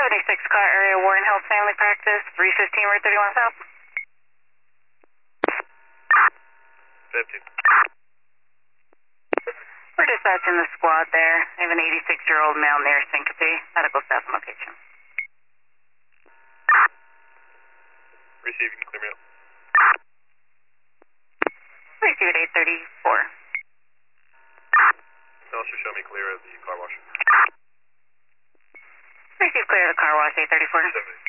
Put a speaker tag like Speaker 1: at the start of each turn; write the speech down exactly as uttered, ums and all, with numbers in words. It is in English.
Speaker 1: twenty-six car area, Warren Health Family Practice, three fifteen Route thirty-one South.
Speaker 2: fifteen.
Speaker 1: We're dispatching the squad there. We have an eighty-six-year-old male near syncope. Medical staff on location.
Speaker 2: Receiving, clear me out.
Speaker 1: Receive at eight thirty-four.
Speaker 2: Also show me clear of the car wash.
Speaker 1: Receive clear of the car wash, eight thirty-four.
Speaker 2: seventy.